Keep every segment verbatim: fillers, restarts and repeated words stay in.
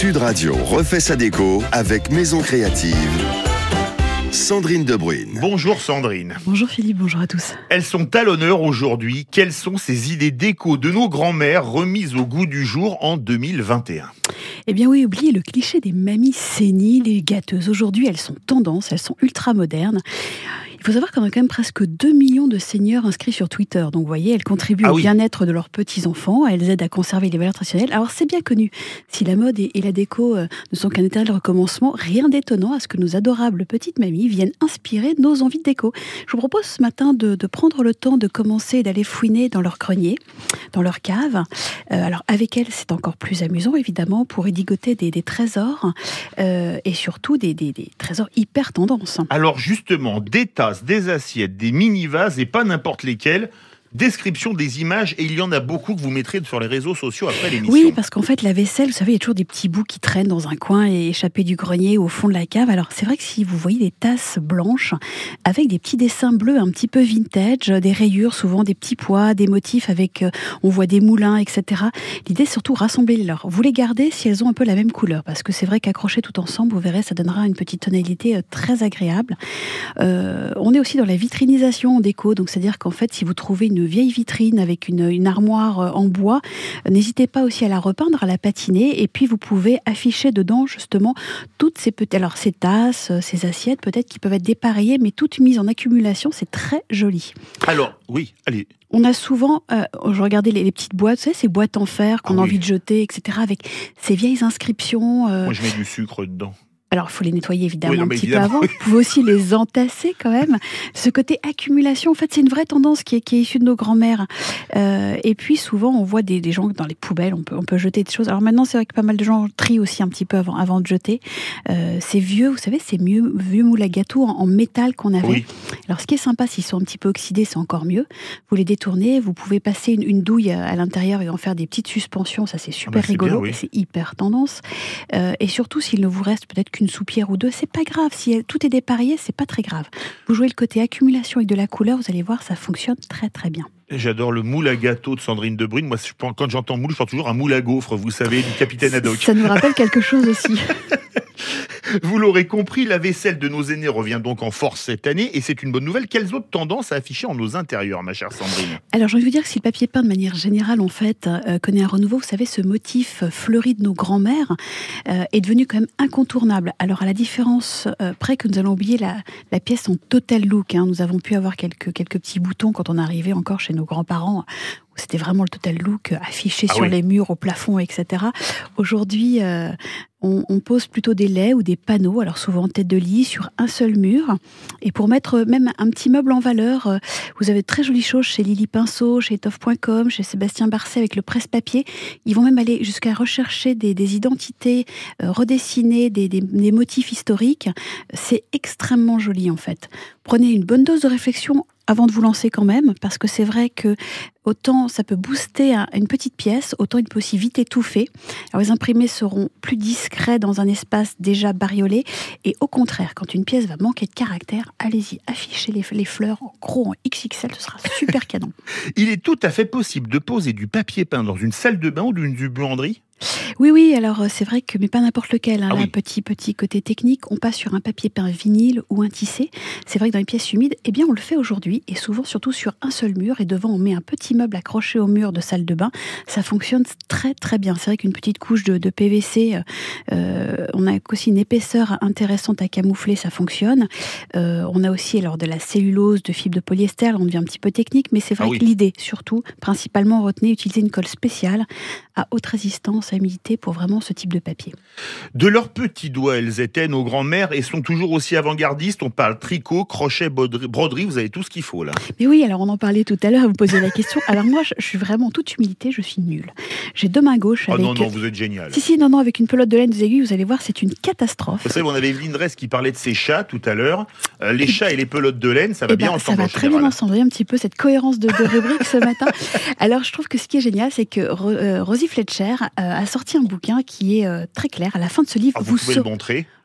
Sud Radio refait sa déco avec Maison Créative. Sandrine Debruyne. Bonjour Sandrine. Bonjour Philippe, bonjour à tous. Elles sont à l'honneur aujourd'hui. Quelles sont ces idées déco de nos grands-mères remises au goût du jour en deux mille vingt et un ? Eh bien oui, oubliez le cliché des mamies séniles et gâteuses. Aujourd'hui, elles sont tendance, elles sont ultra modernes. Il faut savoir qu'on a quand même presque deux millions de seniors inscrits sur Twitter. Donc vous voyez, elles contribuent ah au oui. bien-être de leurs petits-enfants. Elles aident à conserver les valeurs traditionnelles. Alors c'est bien connu. Si la mode et la déco ne sont qu'un éternel recommencement, rien d'étonnant à ce que nos adorables petites mamies viennent inspirer nos envies de déco. Je vous propose ce matin de, de prendre le temps de commencer et d'aller fouiner dans leur grenier, dans leur cave. Euh, alors avec elles, c'est encore plus amusant évidemment pour édigoter des, des trésors euh, et surtout des, des, des trésors hyper tendance. Alors justement, des tasses, des assiettes, des mini-vases et pas n'importe lesquels. Description des images, et il y en a beaucoup que vous mettrez sur les réseaux sociaux après l'émission. Oui, parce qu'en fait, la vaisselle, vous savez, il y a toujours des petits bouts qui traînent dans un coin et échappés du grenier ou au fond de la cave. Alors, c'est vrai que si vous voyez des tasses blanches avec des petits dessins bleus un petit peu vintage, des rayures, souvent des petits pois, des motifs avec, euh, on voit des moulins, et cetera. L'idée, c'est surtout rassembler leur. Vous les gardez si elles ont un peu la même couleur, parce que c'est vrai qu'accrocher tout ensemble, vous verrez, ça donnera une petite tonalité euh, très agréable. Euh, on est aussi dans la vitrinisation en déco, donc c'est-à-dire qu'en fait, si vous trouvez une vieille vitrine avec une, une armoire en bois, n'hésitez pas aussi à la repeindre, à la patiner, et puis vous pouvez afficher dedans justement toutes ces petites, alors ces tasses, ces assiettes peut-être qui peuvent être dépareillées, mais toutes mises en accumulation, c'est très joli. Alors, oui, allez. On a souvent, euh, je regardais les, les petites boîtes, vous savez, ces boîtes en fer qu'on ah a oui. envie de jeter, et cetera, avec ces vieilles inscriptions. Euh... Moi, je mets du sucre dedans. Alors, il faut les nettoyer évidemment oui, non, un petit évidemment. peu avant. Vous pouvez aussi les entasser quand même. Ce côté accumulation, en fait, c'est une vraie tendance qui est, qui est issue de nos grands-mères. Euh, et puis, souvent, on voit des, des gens dans les poubelles, on peut, on peut jeter des choses. Alors maintenant, c'est vrai que pas mal de gens trient aussi un petit peu avant, avant de jeter. Euh, c'est vieux, vous savez, c'est mieux, vieux moules à gâteau en, en métal qu'on avait. Oui. Alors, ce qui est sympa, s'ils sont un petit peu oxydés, c'est encore mieux. Vous les détournez, vous pouvez passer une, une douille à l'intérieur et en faire des petites suspensions. Ça, c'est super ah bah c'est rigolo bien, oui. et c'est hyper tendance. Euh, et surtout, s'il ne vous reste peut-être qu'une soupière ou deux, c'est pas grave. Si tout est dépareillé, c'est pas très grave. Vous jouez le côté accumulation avec de la couleur, vous allez voir, ça fonctionne très très bien. J'adore le moule à gâteau de Sandrine Debruyne. Moi, quand j'entends moule, je pense toujours un moule à gaufre, vous savez, du capitaine Haddock. Ça nous rappelle quelque chose aussi. Vous l'aurez compris, la vaisselle de nos aînés revient donc en force cette année, et c'est une bonne nouvelle. Quelles autres tendances à afficher en nos intérieurs, ma chère Sandrine ? Alors, j'ai envie de vous dire que si le papier peint, de manière générale, en fait, euh, connaît un renouveau, vous savez, ce motif fleuri de nos grands-mères euh, est devenu quand même incontournable. Alors, à la différence euh, près que nous allons oublier la, la pièce en total look, hein, nous avons pu avoir quelques, quelques petits boutons quand on arrivait encore chez nos grands-parents, où c'était vraiment le total look affiché ah sur oui. les murs, au plafond, et cetera. Aujourd'hui, euh, on, on pose plutôt des laits ou des panneaux, alors souvent en tête de lit, sur un seul mur. Et pour mettre même un petit meuble en valeur, euh, vous avez de très jolies choses chez Lily Pinceau, chez étoffe point com, chez Sébastien Barcet avec le presse-papier. Ils vont même aller jusqu'à rechercher des, des identités, euh, redessiner des, des, des motifs historiques. C'est extrêmement joli en fait. Prenez une bonne dose de réflexion avant de vous lancer quand même, parce que c'est vrai que autant ça peut booster une petite pièce, autant il peut aussi vite étouffer. Alors les imprimés seront plus discrets dans un espace déjà bariolé, et au contraire, quand une pièce va manquer de caractère, allez-y, affichez les, les fleurs en gros, en X X L, ce sera super canon. Il est tout à fait possible de poser du papier peint dans une salle de bain ou d'une buanderie ? Oui, oui, alors c'est vrai que, mais pas n'importe lequel, hein, ah là, oui. petit, petit côté technique, on passe sur un papier peint vinyle ou un tissé. C'est vrai que dans les pièces humides, eh bien on le fait aujourd'hui, et souvent surtout sur un seul mur, et devant on met un petit meuble accroché au mur de salle de bain. Ça fonctionne très très bien. C'est vrai qu'une petite couche de, de P V C, euh, on a aussi une épaisseur intéressante à camoufler, ça fonctionne. Euh, on a aussi alors de la cellulose, de fibre de polyester, là, on devient un petit peu technique, mais c'est vrai ah oui. que l'idée, surtout, principalement retenez, utiliser une colle spéciale à haute résistance, à humidité, pour vraiment ce type de papier. De leurs petits doigts, elles étaient nos grands-mères et sont toujours aussi avant-gardistes. On parle tricot, crochet, broderie, vous avez tout ce qu'il faut là. Mais oui, alors on en parlait tout à l'heure, vous posiez la question. Alors moi, je, je suis vraiment, en toute humilité, je suis nulle. J'ai deux mains gauches Oh avec... non, non, vous êtes génial. Si, si, non, non, avec une pelote de laine, des aiguilles, vous allez voir, c'est une catastrophe. Vous savez, on avait Evelyne Dresse qui parlait de ses chats tout à l'heure. Euh, les chats et les pelotes de laine, ça va Eh bien ben, ensemble ça va en très général. bien ensemble. Vous voyez un petit peu cette cohérence de, de rubrique ce matin. Alors, je trouve que ce qui est génial, c'est que euh, Rosie Fletcher euh, a sorti un bouquin qui est euh, très clair. À la fin de ce livre, Ah, vous vous pouvez saurez... le montrer.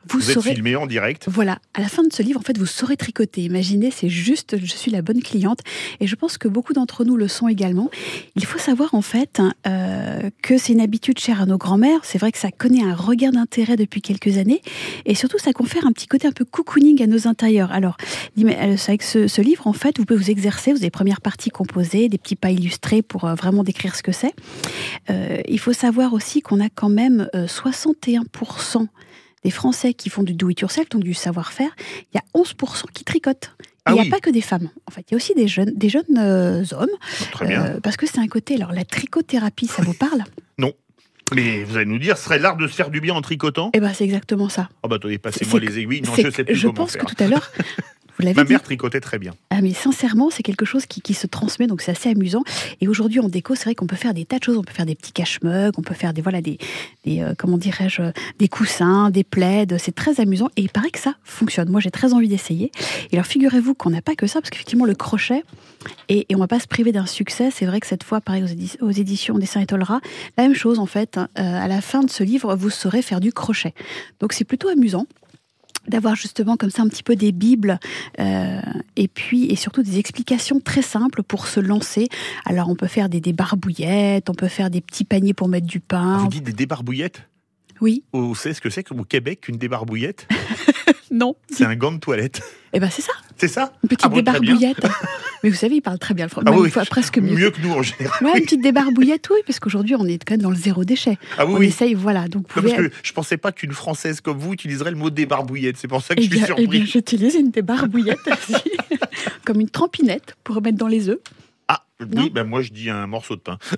Vous, vous saurez... êtes filmé en direct. Voilà, à la fin de ce livre, en fait, vous saurez tricoter. Imaginez, c'est juste, je suis la bonne cliente. Et je pense que beaucoup d'entre nous le sont également. Il faut savoir, en fait, euh, que c'est une habitude chère à nos grands-mères. C'est vrai que ça connaît un regain d'intérêt depuis quelques années. Et surtout, ça confère un petit côté un peu cocooning à nos intérieurs. Alors, avec ce, ce livre, en fait, vous pouvez vous exercer. Vous avez des premières parties composées, des petits pas illustrés pour euh, vraiment décrire ce que c'est. Euh, il faut savoir aussi qu'on a quand même euh, soixante et un pour cent des Français qui font du do-it-yourself, donc du savoir-faire. Il y a onze pour cent qui tricotent. Ah il n'y a oui. pas que des femmes. En fait, il y a aussi des jeunes, des jeunes euh, hommes. Très bien. Euh, parce que c'est un côté... Alors, la trichothérapie, ça vous parle ? Non. Mais vous allez nous dire, ce serait l'art de se faire du bien en tricotant ? Eh bien, c'est exactement ça. Ah bah, attendez, passez-moi les aiguilles. Non, je sais plus je comment pense faire. que tout à l'heure... Vous l'avez Ma dit. mère tricotait très bien. Ah mais sincèrement, c'est quelque chose qui, qui se transmet, donc c'est assez amusant. Et aujourd'hui en déco, c'est vrai qu'on peut faire des tas de choses. On peut faire des petits cache-mugs, on peut faire des voilà des, des euh, comment dirais-je, des coussins, des plaids. C'est très amusant et il paraît que ça fonctionne. Moi, j'ai très envie d'essayer. Et alors figurez-vous qu'on n'a pas que ça, parce qu'effectivement le crochet et, et on va pas se priver d'un succès. C'est vrai que cette fois, pareil aux, édi- aux éditions Dessin et Tolera, la même chose en fait. Euh, à la fin de ce livre, vous saurez faire du crochet. Donc c'est plutôt amusant d'avoir justement comme ça un petit peu des bibles euh, et puis et surtout des explications très simples pour se lancer. Alors on peut faire des débarbouillettes, on peut faire des petits paniers pour mettre du pain. Ah, vous dites des débarbouillettes ? Oui. Vous savez ce que c'est au Québec, une débarbouillette ? Non. C'est un gant de toilette. Eh ben c'est ça. C'est ça ? Une petite ah bon, débarbouillette. Mais vous savez, il parle très bien le français. Ah oui, fois, presque mieux. Mieux que nous en général. Ouais, une petite débarbouillette, oui, parce qu'aujourd'hui on est quand même dans le zéro déchet. Ah oui, on oui. essaye, voilà. Donc vous non, pouvez... parce que je pensais pas qu'une Française comme vous utiliserait le mot débarbouillette. C'est pour ça que eh je suis bien, surpris. Eh bien, j'utilise une débarbouillette aussi, comme une trampinette pour remettre dans les œufs. Ah non oui, ben moi je dis un morceau de pain.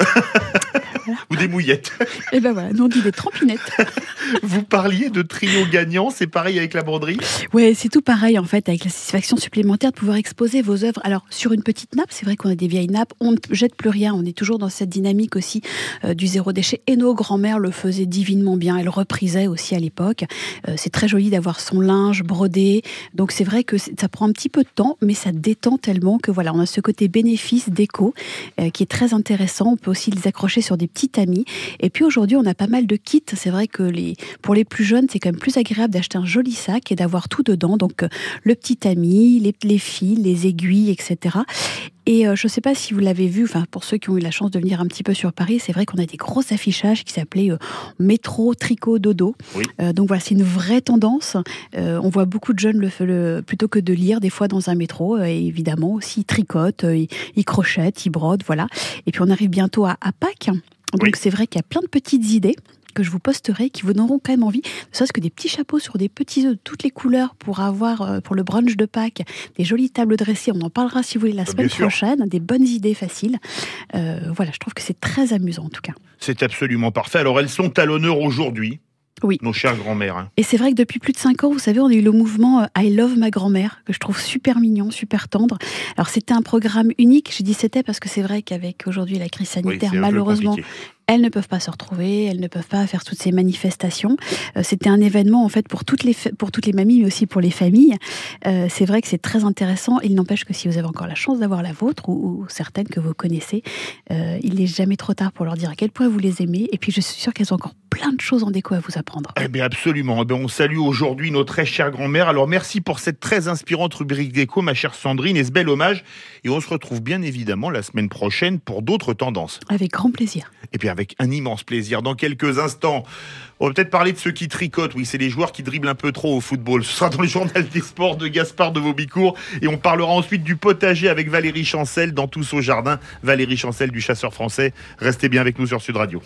Voilà. Ou des mouillettes. Et ben voilà, nous on dit des trampinettes. Vous parliez de trio gagnant, c'est pareil avec la broderie ? Ouais, c'est tout pareil en fait, avec la satisfaction supplémentaire de pouvoir exposer vos œuvres. Alors sur une petite nappe, c'est vrai qu'on a des vieilles nappes, on ne jette plus rien, on est toujours dans cette dynamique aussi euh, du zéro déchet. Et nos grands-mères le faisaient divinement bien, elles reprisaient aussi à l'époque. Euh, c'est très joli d'avoir son linge brodé, donc c'est vrai que ça prend un petit peu de temps, mais ça détend tellement que voilà, on a ce côté bénéfice déco euh, qui est très intéressant. On peut aussi les accrocher sur des petits tamis. Et puis aujourd'hui, on a pas mal de kits. C'est vrai que les, pour les plus jeunes, c'est quand même plus agréable d'acheter un joli sac et d'avoir tout dedans. Donc, euh, le petit tamis, les, les fils, les aiguilles, et cetera. Et euh, je ne sais pas si vous l'avez vu, enfin pour ceux qui ont eu la chance de venir un petit peu sur Paris, c'est vrai qu'on a des gros affichages qui s'appelaient euh, métro, tricot, dodo. Oui. Euh, donc voilà, c'est une vraie tendance. Euh, on voit beaucoup de jeunes le, le plutôt que de lire des fois dans un métro. Euh, et évidemment aussi ils tricotent, euh, ils, ils crochettent, ils brodent, voilà. Et puis on arrive bientôt à, à Pâques. Donc oui. C'est vrai qu'il y a plein de petites idées que je vous posterai, qui vous donneront quand même envie, ne serait-ce que des petits chapeaux sur des petits œufs de toutes les couleurs pour avoir, euh, pour le brunch de Pâques, des jolies tables dressées. On en parlera si vous voulez la semaine Bien prochaine. Sûr. Des bonnes idées faciles. Euh, voilà, je trouve que c'est très amusant en tout cas. C'est absolument parfait. Alors elles sont à l'honneur aujourd'hui. Oui. Nos chères grand-mères. Hein. Et c'est vrai que depuis plus de cinq ans, vous savez, on a eu le mouvement I Love ma grand-mère, que je trouve super mignon, super tendre. Alors c'était un programme unique, je dis c'était parce que c'est vrai qu'avec aujourd'hui la crise sanitaire, oui, malheureusement, elles ne peuvent pas se retrouver, elles ne peuvent pas faire toutes ces manifestations. Euh, c'était un événement en fait pour toutes les fa- pour toutes les mamies, mais aussi pour les familles. Euh, c'est vrai que c'est très intéressant. Il n'empêche que si vous avez encore la chance d'avoir la vôtre ou, ou certaines que vous connaissez, euh, il n'est jamais trop tard pour leur dire à quel point vous les aimez. Et puis je suis sûre qu'elles ont encore plein de choses en déco à vous apprendre. Eh bien absolument. Eh bien, on salue aujourd'hui nos très chères grand-mères. Alors merci pour cette très inspirante rubrique déco, ma chère Sandrine, et ce bel hommage. Et on se retrouve bien évidemment la semaine prochaine pour d'autres tendances. Avec grand plaisir. Et puis avec un immense plaisir. Dans quelques instants, on va peut-être parler de ceux qui tricotent. Oui, c'est les joueurs qui dribblent un peu trop au football. Ce sera dans le journal des sports de Gaspard de Vaubicourt. Et on parlera ensuite du potager avec Valérie Chancel dans Tous au jardin. Valérie Chancel du Chasseur français. Restez bien avec nous sur Sud Radio.